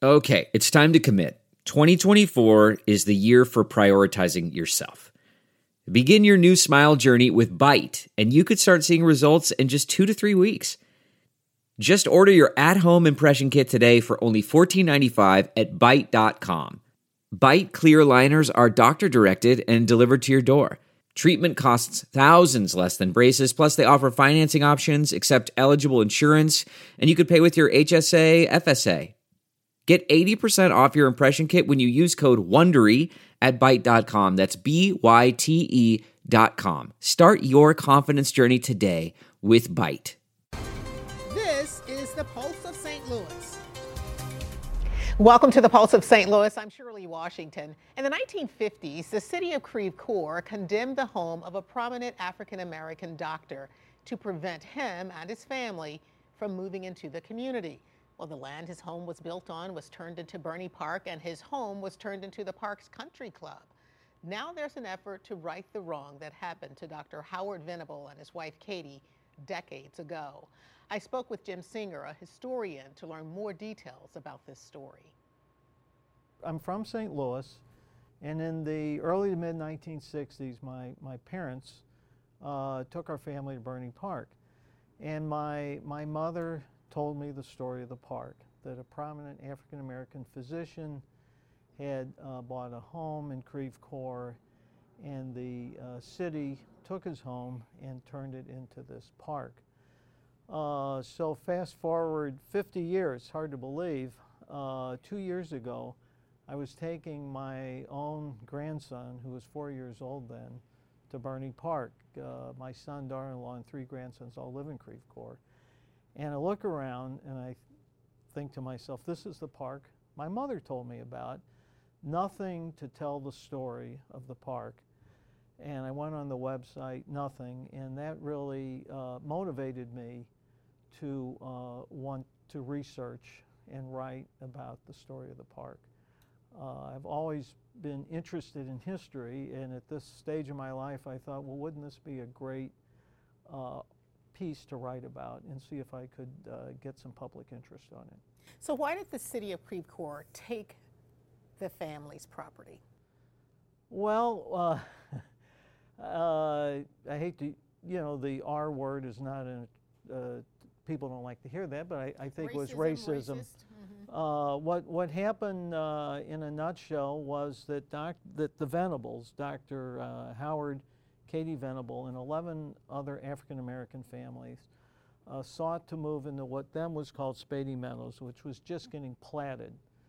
Okay, it's time to commit. 2024 is the year for prioritizing yourself. Begin your new smile journey with Byte, and you could start seeing results in just 2 to 3 weeks. Just order your at-home impression kit today for only $14.95 at Byte.com. Byte clear liners are doctor-directed and delivered to your door. Treatment costs thousands less than braces, plus they offer financing options, accept eligible insurance, and you could pay with your HSA, FSA. Get 80% off your impression kit when you use code WONDERY at Byte.com. That's BYTE.com. Start your confidence journey today with Byte. This is the Pulse of St. Louis. Welcome to the Pulse of St. Louis. I'm Shirley Washington. In the 1950s, the city of Creve Coeur condemned the home of a prominent African-American doctor to prevent him and his family from moving into the community. Well, the land his home was built on was turned into Bernie Park, and his home was turned into the Parks Country Club. Now there's an effort to right the wrong that happened to Dr. Howard Venable and his wife Katie decades ago. I spoke with Jim Singer, a historian, to learn more details about this story. I'm from St. Louis, and in the early to mid 1960s, my parents took our family to Bernie Park, and my mother told me the story of the park, that a prominent African-American physician had bought a home in Creve Coeur, and the city took his home and turned it into this park. So fast forward 50 years, hard to believe, 2 years ago, I was taking my own grandson, who was 4 years old then, to Bernie Park. My son, daughter-in-law, and 3 grandsons all live in Creve Coeur. And I look around and I think to myself, this is the park my mother told me about. Nothing to tell the story of the park. And I went on the website, nothing. And that really motivated me to want to research and write about the story of the park. I've always been interested in history, and at this stage of my life I thought, well, wouldn't this be a great piece to write about and see if I could get some public interest on it. So why did the city of Creve Coeur take the family's property? Well, I hate to, the R word is not people don't like to hear that, but I think it was racism. What happened in a nutshell was that the Venables, Dr. Howard, Katie Venable, and 11 other African-American families sought to move into what then was called Spady Meadows, which was just getting platted.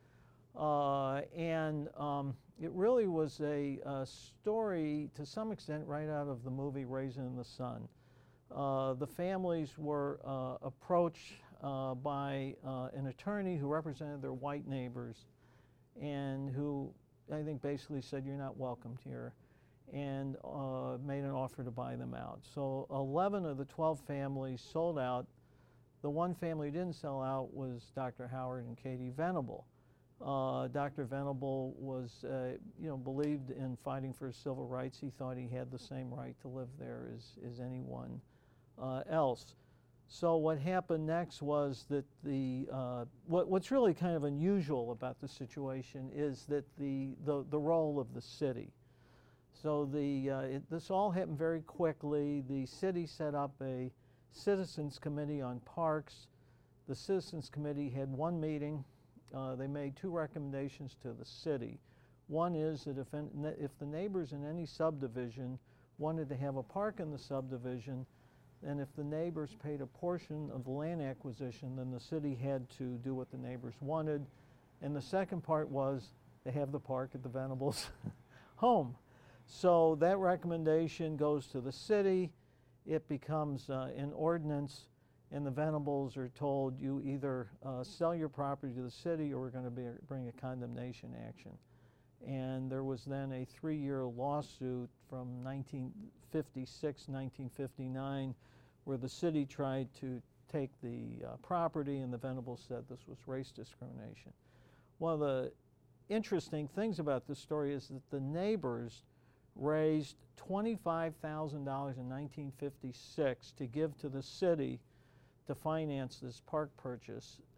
It really was a story, to some extent, right out of the movie Raisin in the Sun. The families were approached by an attorney who represented their white neighbors and who, I think, basically said, you're not welcomed here, and made an offer to buy them out. So 11 of the 12 families sold out. The one family who didn't sell out was Dr. Howard and Katie Venable. Dr. Venable was, believed in fighting for civil rights. He thought he had the same right to live there as anyone else. So what happened next was that what's really kind of unusual about the situation is that the role of the city. So this all happened very quickly. The city set up a citizens committee on parks. The citizens committee had one meeting. They made 2 recommendations to the city. One is that if the neighbors in any subdivision wanted to have a park in the subdivision, and if the neighbors paid a portion of the land acquisition, then the city had to do what the neighbors wanted. And the second part was to have the park at the Venables' home. So that recommendation goes to the city. It becomes an ordinance, and the Venables are told, you either sell your property to the city or we're going to bring a condemnation action. And there was then a 3-year lawsuit from 1956, 1959, where the city tried to take the property, and the Venables said this was race discrimination. One of the interesting things about this story is that the neighbors raised $25,000 in 1956 to give to the city to finance this park purchase.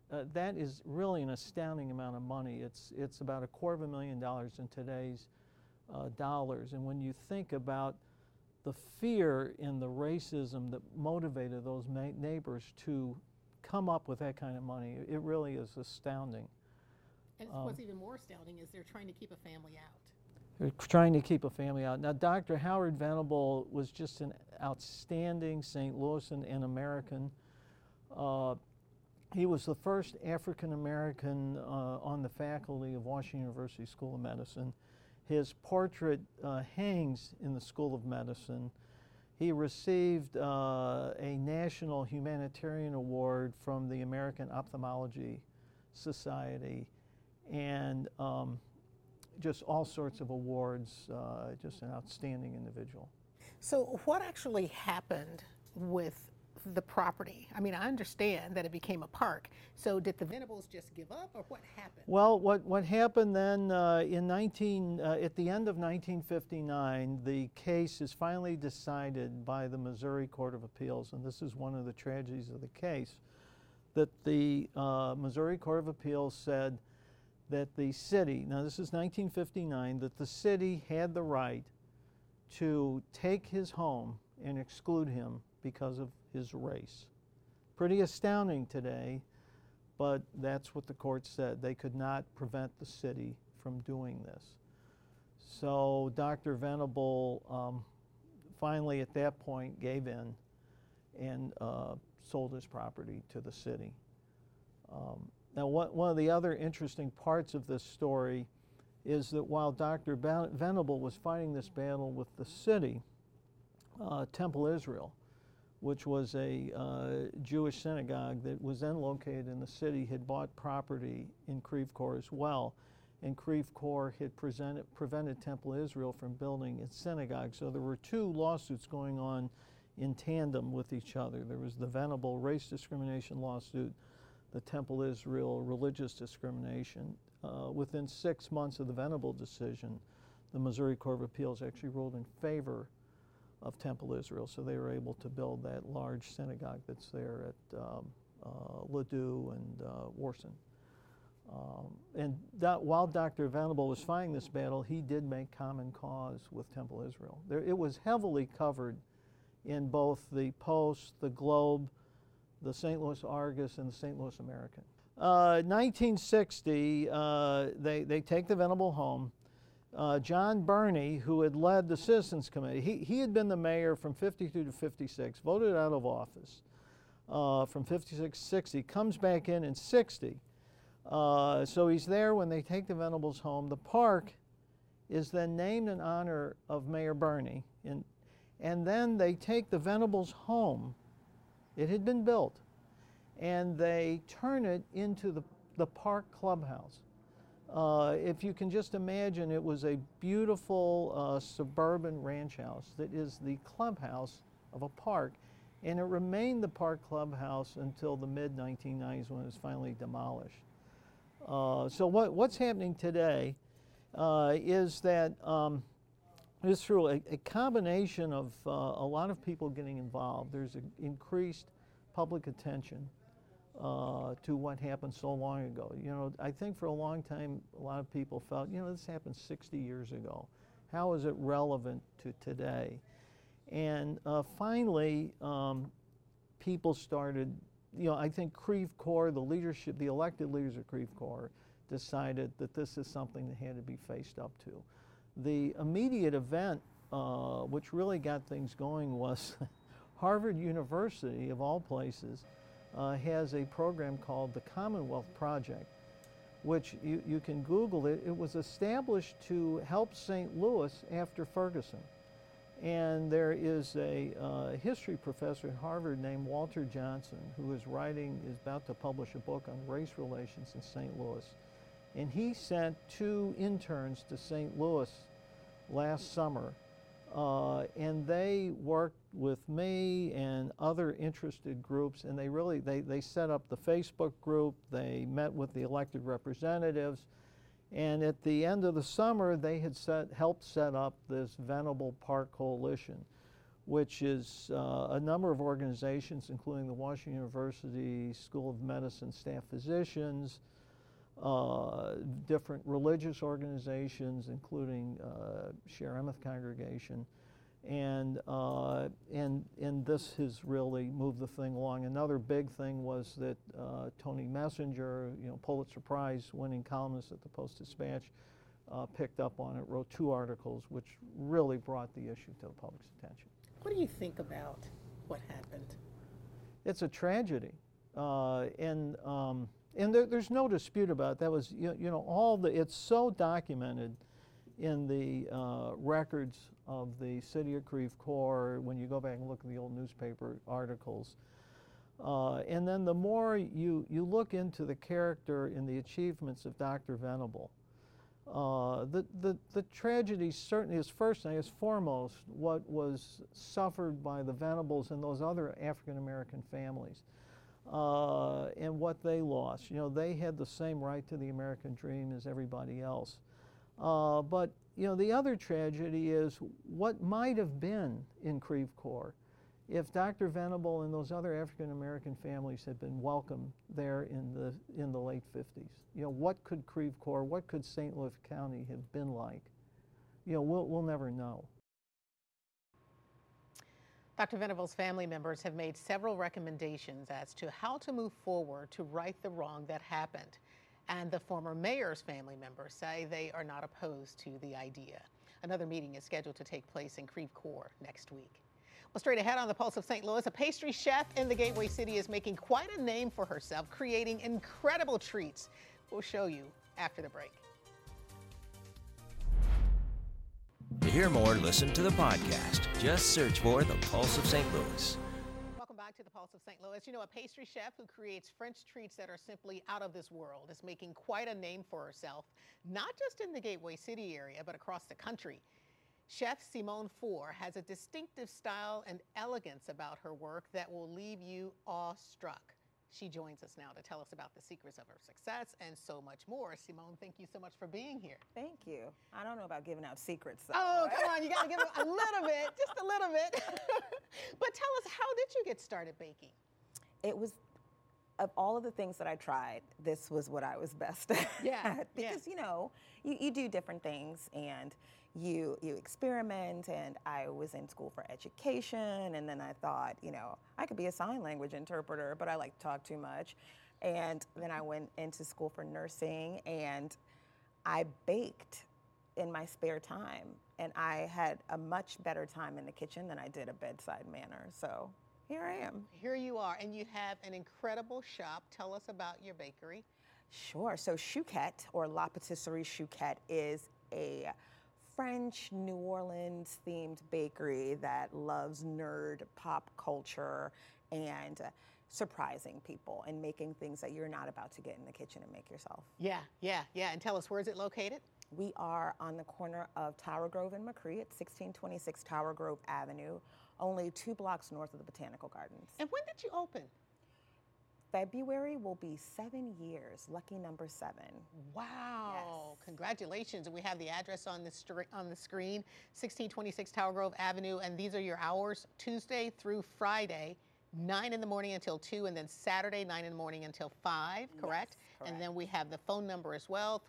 that is really an astounding amount of money. It's about $250,000 in today's dollars. And when you think about the fear and the racism that motivated those neighbors to come up with that kind of money, it really is astounding. And what's even more astounding is they're trying to keep a family out. They're trying to keep a family out. Now, Dr. Howard Venable was just an outstanding St. Louisan and American. He was the first African American on the faculty of Washington University School of Medicine. His portrait hangs in the School of Medicine. He received a National Humanitarian Award from the American Ophthalmology Society, and just all sorts of awards, just an outstanding individual. So what actually happened with the property? I mean, I understand that it became a park. So did the Venables just give up, or what happened? Well, what happened then at the end of 1959, the case is finally decided by the Missouri Court of Appeals, and this is one of the tragedies of the case, that the Missouri Court of Appeals said that the city, now this is 1959, that the city had the right to take his home and exclude him because of his race. Pretty astounding today, but that's what the court said. They could not prevent the city from doing this. So Dr. Venable finally at that point gave in and sold his property to the city. Now, one of the other interesting parts of this story is that while Dr. Venable was fighting this battle with the city, Temple Israel, which was a Jewish synagogue that was then located in the city, had bought property in Creve Coeur as well. And Creve Coeur had prevented Temple Israel from building its synagogue. So there were two lawsuits going on in tandem with each other. There was the Venable race discrimination lawsuit, the Temple Israel religious discrimination. Within 6 months of the Venable decision, the Missouri Court of Appeals actually ruled in favor of Temple Israel, so they were able to build that large synagogue that's there at Ladue and Warson. While Dr. Venable was fighting this battle, he did make common cause with Temple Israel. It was heavily covered in both the Post, the Globe, the St. Louis Argus, and the St. Louis American. 1960, they take the Venable home. John Birney, who had led the Citizens Committee, he had been the mayor from 52 to 56, voted out of office from 56 to 60, comes back in 60. So he's there when they take the Venables home. The park is then named in honor of Mayor Birney, and then they take the Venables home. It had been built, and they turn it into the park clubhouse. If you can just imagine, it was a beautiful suburban ranch house that is the clubhouse of a park, and it remained the park clubhouse until the mid-1990s when it was finally demolished. So what's happening today is that it's through a combination of a lot of people getting involved. There's increased public attention to what happened so long ago. You know, I think for a long time, a lot of people felt, you know, this happened 60 years ago. How is it relevant to today? And finally, people started, you know, I think Creve Coeur, the leadership, the elected leaders of Creve Coeur, decided that this is something that had to be faced up to. The immediate event, which really got things going, was Harvard University, of all places, has a program called the Commonwealth Project, which you can Google it. It was established to help St. Louis after Ferguson. And there is a history professor at Harvard named Walter Johnson who is about to publish a book on race relations in St. Louis. And he sent 2 interns to St. Louis last summer, and they worked with me and other interested groups, and they set up the Facebook group. They met with the elected representatives, and at the end of the summer they had helped set up this Venable Park Coalition, which is a number of organizations, including the Washington University School of Medicine staff physicians, different religious organizations, including Sher-Emeth Congregation, and this has really moved the thing along. Another big thing was that Tony Messenger, Pulitzer Prize winning columnist at the Post-Dispatch, picked up on it, wrote 2 articles, which really brought the issue to the public's attention. What do you think about what happened? It's a tragedy, and there's no dispute about it. That was, it's so documented in the records of the City of Creve Coeur when you go back and look at the old newspaper articles. And then the more you look into the character and the achievements of Dr. Venable, the tragedy certainly is first and is foremost what was suffered by the Venables and those other African American families, and what they lost. They had the same right to the American dream as everybody else. But the other tragedy is what might have been in Creve Coeur if Dr. Venable and those other African American families had been welcomed there in the late 50s. What could Creve Coeur, what could St. Louis County have been like? We'll never know. Dr. Venable's family members have made several recommendations as to how to move forward to right the wrong that happened. And the former mayor's family members say they are not opposed to the idea. Another meeting is scheduled to take place in Creve Coeur next week. Well, straight ahead on the Pulse of St. Louis, a pastry chef in the Gateway City is making quite a name for herself, creating incredible treats. We'll show you after the break. To hear more, listen to the podcast. Just search for The Pulse of St. Louis. Welcome back to the Pulse of St. Louis. A pastry chef who creates French treats that are simply out of this world is making quite a name for herself, not just in the Gateway City area, but across the country. Chef Simone Faure has a distinctive style and elegance about her work that will leave you awestruck. She joins us now to tell us about the secrets of her success and so much more. Simone, thank you so much for being here. Thank you. I don't know about giving out secrets, though. Oh, come on, you got to give it a little bit, just a little bit. But tell us, how did you get started baking? It was, of all of the things that I tried, this was what I was best at. Yeah. Because, you do different things and you experiment, and I was in school for education, and then I thought, I could be a sign language interpreter, but I like to talk too much. And then I went into school for nursing, and I baked in my spare time, and I had a much better time in the kitchen than I did a bedside manner. So here I am. Here you are, and you have an incredible shop. Tell us about your bakery. Sure. So Chouquette, or La Patisserie Chouquette, is a French New Orleans themed bakery that loves nerd pop culture and surprising people and making things that you're not about to get in the kitchen and make yourself. Yeah. And tell us, where is it located? We are on the corner of Tower Grove and McCree at 1626 Tower Grove Avenue, only 2 blocks north of the Botanical Gardens. And when did you open? February will be 7 years, lucky number 7. Wow, Yes. Congratulations. And we have the address on the screen, 1626 Tower Grove Avenue, and these are your hours, Tuesday through Friday, 9 in the morning until 2, and then Saturday, 9 in the morning until 5, correct? Yes, And correct. then we have the phone number as well,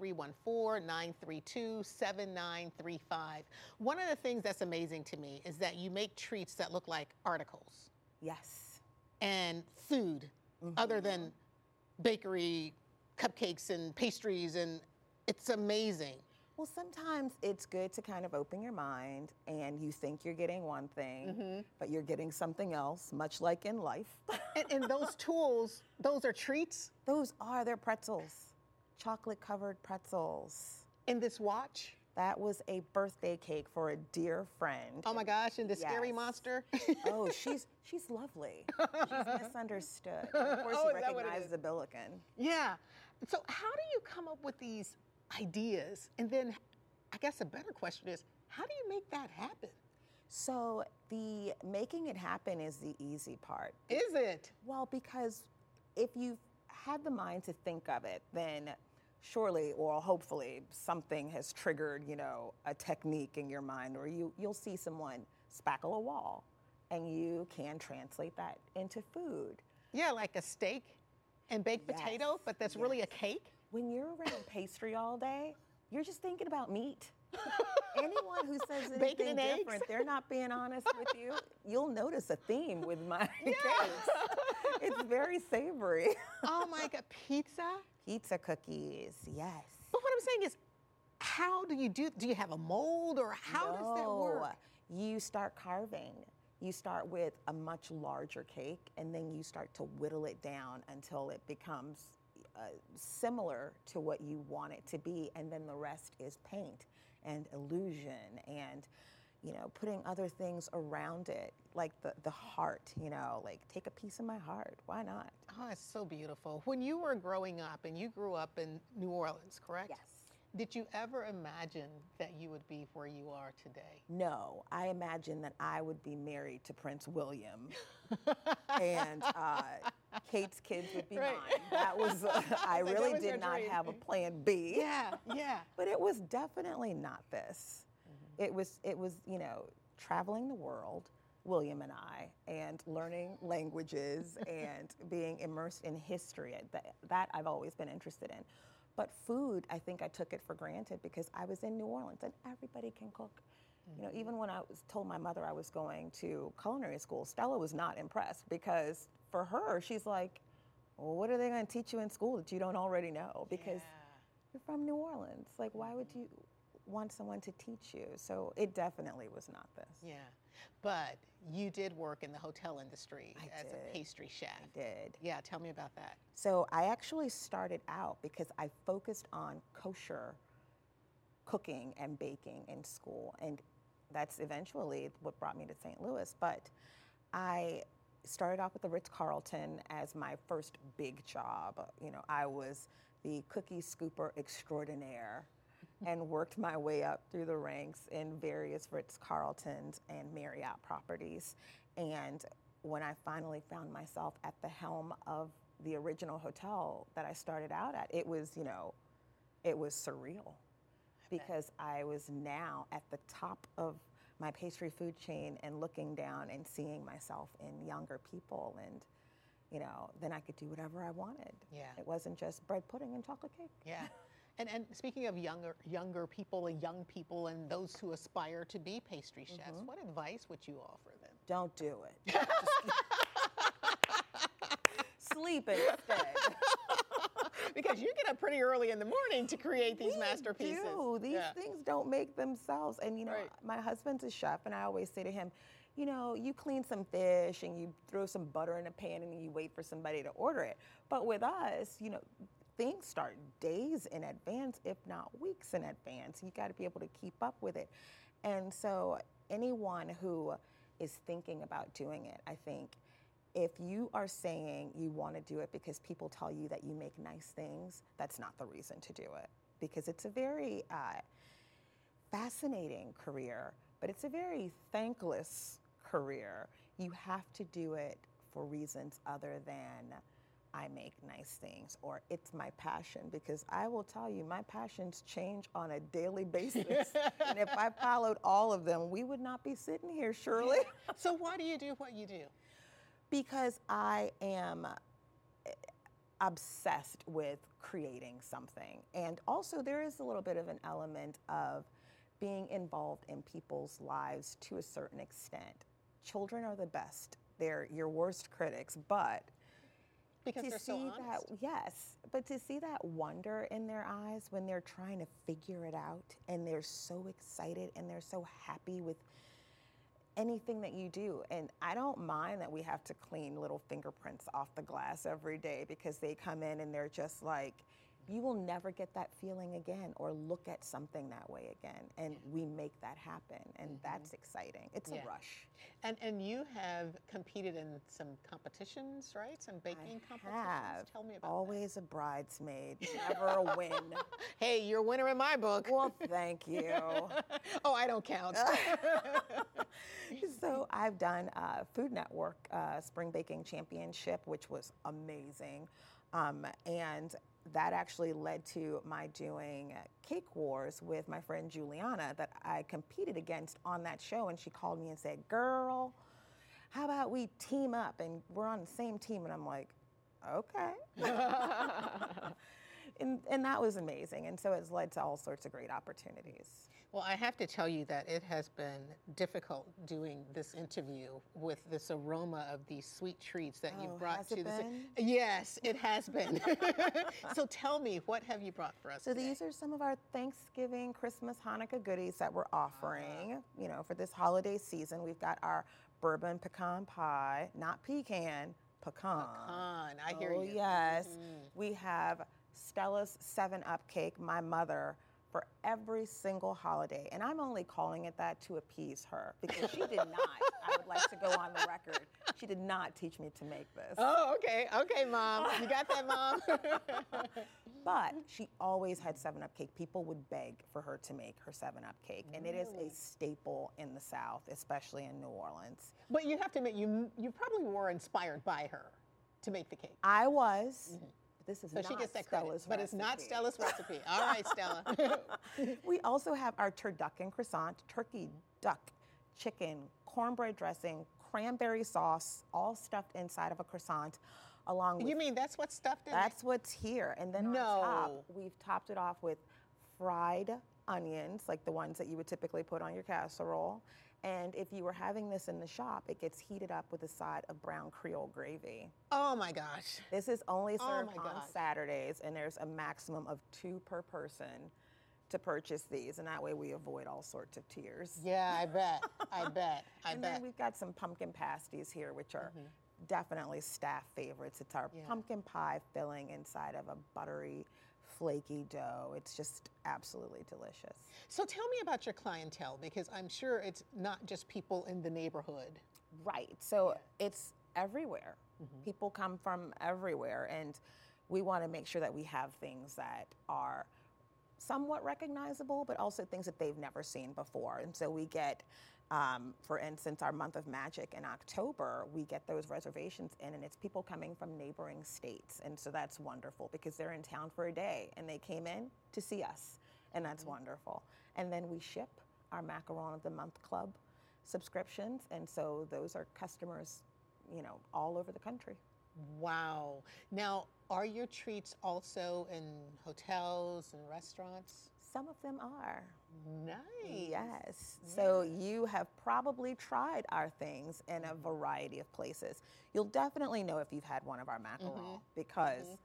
314-932-7935. One of the things that's amazing to me is that you make treats that look like articles Yes. and food, other than bakery, cupcakes and pastries, and it's amazing. Well, sometimes it's good to kind of open your mind and you think you're getting one thing, but you're getting something else, much like in life. And those tools, those are treats They're pretzels, chocolate covered pretzels. in this watch. That was a birthday cake for a dear friend. Oh my gosh, and the scary Yes. monster. Oh, she's lovely. She's misunderstood. Of course, Oh, she is that what it recognizes is? the Billiken. Yeah. So how do you come up with these ideas? And then I guess a better question is, how do you make that happen? So the making it happen is the easy part. Is it? Well, because if you've had the mind to think of it, then surely or hopefully something has triggered, a technique in your mind, or you'll see someone spackle a wall. and you can translate that into food. Yeah, like a steak and baked Yes, potato, but that's really a yes. cake? When you're around pastry all day, you're just thinking about meat. Anyone who says Bacon anything and eggs? different, they're not being honest with you. You'll notice a theme with my cakes. It's very savory. Oh my God, pizza? Pizza cookies, yes. But what I'm saying is, how do you have a mold, or how does that work? You start carving. You start with a much larger cake, and then you start to whittle it down until it becomes similar to what you want it to be, and then the rest is paint and illusion and, you know, putting other things around it, like the heart, you know, like take a piece of my heart, why not? Oh, it's so beautiful. When you were growing up, and you grew up in New Orleans, correct? Yes. Did you ever imagine that you would be where you are today? No, I imagined that I would be married to Prince William, and Kate's kids would be Right. mine. That was, I Like, that really was your did not dream. have a plan B. Yeah, yeah. But it was definitely not this. It was, you know, traveling the world, William and I, and learning languages and being immersed in history. That I've always been interested in. But food, I think I took it for granted because I was in New Orleans and everybody can cook. You know, even when I told my mother I was going to culinary school, Stella was not impressed because for her, she's like, well, what are they going to teach you in school that you don't already know? Because you're from New Orleans. Like, why would you want someone to teach you? So it definitely was not this. Yeah. But you did work in the hotel industry I as did. a pastry chef. I did. Yeah, tell me about that. So I actually started out because I focused on kosher cooking and baking in school. And that's eventually what brought me to St. Louis. But I started off with the Ritz-Carlton as my first big job. You know, I was the cookie scooper extraordinaire and worked my way up through the ranks in various Ritz-Carltons and Marriott properties. And when I finally found myself at the helm of the original hotel that I started out at, it was, you know, it was surreal because I was now at the top of my pastry food chain and looking down and seeing myself in younger people, and, you know, then I could do whatever I wanted. Yeah. It wasn't just bread pudding and chocolate cake. Yeah. And speaking of younger people and young people and those who aspire to be pastry chefs, what advice would you offer them? Don't do it. Sleep instead. Because you get up pretty early in the morning to create these masterpieces. These things don't make themselves. And, you know, Right. my husband's a chef, and I always say to him, you know, you clean some fish and you throw some butter in a pan and you wait for somebody to order it. But with us, you know, things start days in advance, if not weeks in advance. You got to be able to keep up with it. And so anyone who is thinking about doing it, I think if you are saying you want to do it because people tell you that you make nice things, that's not the reason to do it. Because it's a very fascinating career, but it's a very thankless career. You have to do it for reasons other than I make nice things or it's my passion, because I will tell you, my passions change on a daily basis. And if I followed all of them, we would not be sitting here, Shirley. So why do you do what you do? Because I am obsessed with creating something. And also there is a little bit of an element of being involved in people's lives to a certain extent. Children are the best. They're your worst critics, but Because to they're so see honest. that, yes, but to see that wonder in their eyes when they're trying to figure it out and they're so excited and they're so happy with anything that you do. And I don't mind that we have to clean little fingerprints off the glass every day because they come in and they're just like, you will never get that feeling again or look at something that way again. And we make that happen. And that's exciting. It's Yeah. a rush. And you have competed in some competitions, right? Some baking competitions. Have. Tell me about Always a bridesmaid, never a win. that. Hey, you're a winner in my book. Well, thank you. Oh, I don't count. So I've done Food Network Spring Baking Championship, which was amazing. And that actually led to my doing Cake Wars with my friend Juliana that I competed against on that show. And she called me and said, girl, how about we team up and we're on the same team? And I'm like, okay. And that was amazing. And so it's led to all sorts of great opportunities. Well, I have to tell you that it has been difficult doing this interview with this aroma of these sweet treats that you've brought has to it this. been? Yes, it has been. So tell me, what have you brought for us So today? these are some of our Thanksgiving, Christmas, Hanukkah goodies that we're offering, for this holiday season. We've got our bourbon pecan pie, not pecan, pecan. Pecan, I hear Oh, you. yes. We have Stella's 7-Up cake, my mother, for every single holiday. And I'm only calling it that to appease her because she did not, I would like to go on the record, she did not teach me to make this. Oh, okay. Okay, Mom. You got that, Mom? But she always had 7-Up cake. People would beg for her to make her 7-Up cake. And it is a staple in the South, especially in New Orleans. But you have to admit, you probably were inspired by her to make the cake. I was. This is So not she gets that Stella's credit, but it's not recipe. Stella's recipe. All right, Stella. We also have our turducken croissant, turkey, duck, chicken, cornbread dressing, cranberry sauce, all stuffed inside of a croissant, along with You mean that's what's stuffed in that's what's here. And then No. on top, we've topped it off with fried onions, like the ones that you would typically put on your casserole. And if you were having this in the shop, it gets heated up with a side of brown Creole gravy. Oh my gosh. This is only served my on gosh. Saturdays, and there's a maximum of 2 per person to purchase these, and that way we avoid all sorts of tears. Yeah, I bet. I bet. I And bet. then we've got some pumpkin pasties here, which are definitely staff favorites. It's our Yeah. pumpkin pie filling inside of a buttery, flaky dough. It's just absolutely delicious. So tell me about your clientele, because I'm sure it's not just people in the neighborhood. Right. So it's everywhere. People come from everywhere, and we want to make sure that we have things that are somewhat recognizable, but also things that they've never seen before. And so we get, for instance, our month of magic in October, we get those reservations in, and it's people coming from neighboring states. And so that's wonderful because they're in town for a day and they came in to see us, and that's wonderful. And then we ship our Macaron of the Month Club subscriptions, and so those are customers, all over the country. Wow. Now, are your treats also in hotels and restaurants? Some of them are. Nice. Yes. So you have probably tried our things in a variety of places. You'll definitely know if you've had one of our macaron because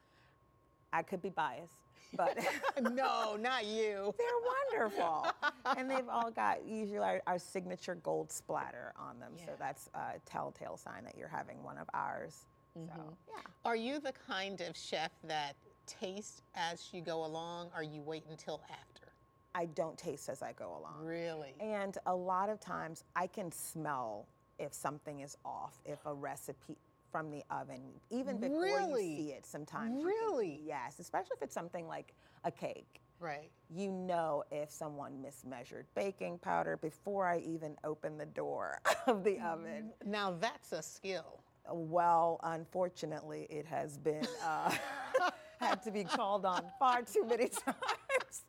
I could be biased, but No, not you. they're wonderful. And they've all got usually our signature gold splatter on them. So Yeah. that's a telltale sign that you're having one of ours. So, yeah. Are you the kind of chef that tastes as you go along, or you wait until after? I don't taste as I go along. Really? And a lot of times I can smell if something is off, if a recipe from the oven, even before Really? you see it sometimes. you can- Really? yes, especially if it's something like a cake. Right. You know if someone mismeasured baking powder before I even open the door of the oven. Now that's a skill. Well, unfortunately, it has been had to be called on far too many times.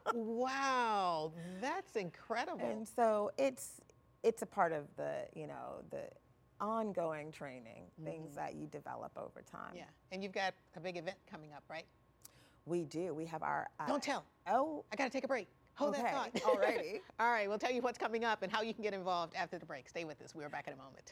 Wow, that's incredible. And so it's a part of the the ongoing training, things that you develop over time. Yeah, and you've got a big event coming up, right? We do. We have our Don't tell. Oh, I gotta take a break. Hold that thought. Okay, alrighty. All right, we'll tell you what's coming up and how you can get involved after the break. Stay with us. We're back in a moment.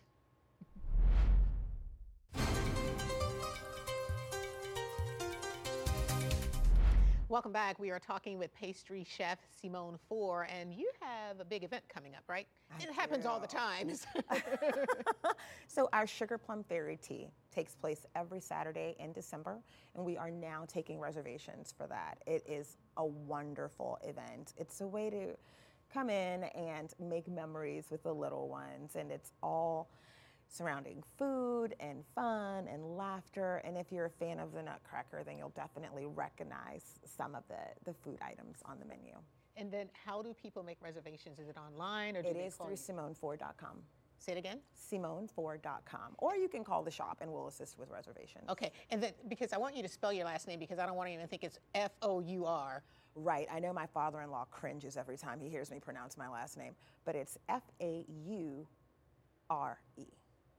Welcome back. We are talking with pastry chef Simone Four, and you have a big event coming up, right? It happens all the time. So our Sugar Plum Fairy Tea takes place every Saturday in December, and we are now taking reservations for that. It is a wonderful event. It's a way to come in and make memories with the little ones, and it's all surrounding food and fun and laughter. And if you're a fan of the Nutcracker, then you'll definitely recognize some of the food items on the menu. And then how do people make reservations? Is it online or do It they is call through you? Simone4.com. Say it again? Simone4.com. Or you can call the shop and we'll assist with reservations. Okay, and then because I want you to spell your last name because I don't want to even think it's F-O-U-R. Right. I know my father-in-law cringes every time he hears me pronounce my last name, but it's F-A-U-R-E.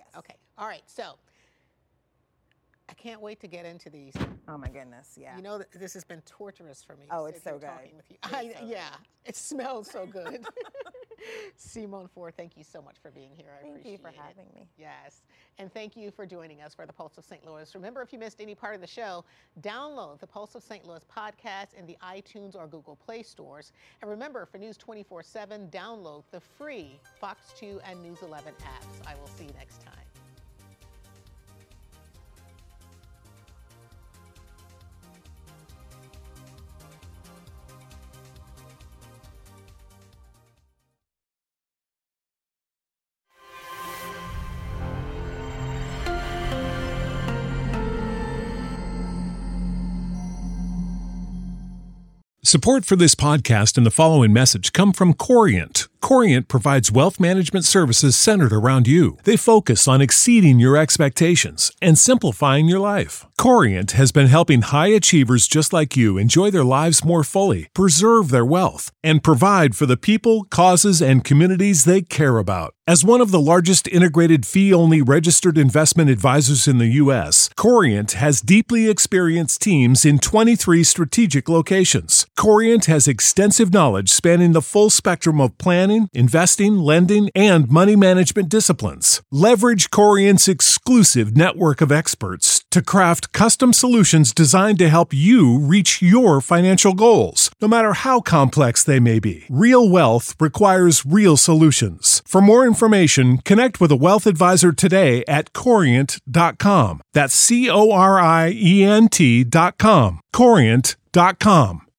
Yes. Okay. All right. So I can't wait to get into these. Oh my goodness, yeah. You know, this has been torturous for me. to Oh, sit it's so here good. talking with you. It's so yeah, it smells so good. Simone Ford, thank you so much for being here. I Thank appreciate you for it. having me. Yes, and thank you for joining us for the Pulse of St. Louis. Remember, if you missed any part of the show, download the Pulse of St. Louis podcast in the iTunes or Google Play stores. And remember, for News 24/7, download the free Fox 2 and News 11 apps. I will see you next time. Support for this podcast and the following message come from Corient. Corient provides wealth management services centered around you. They focus on exceeding your expectations and simplifying your life. Corient has been helping high achievers just like you enjoy their lives more fully, preserve their wealth, and provide for the people, causes, and communities they care about. As one of the largest integrated fee-only registered investment advisors in the U.S., Corient has deeply experienced teams in 23 strategic locations. Corient has extensive knowledge spanning the full spectrum of planning, investing, lending, and money management disciplines. Leverage Corient's exclusive network of experts to craft custom solutions designed to help you reach your financial goals, no matter how complex they may be. Real wealth requires real solutions. For more information, connect with a wealth advisor today at Corient.com. That's Corient.com. Corient.com.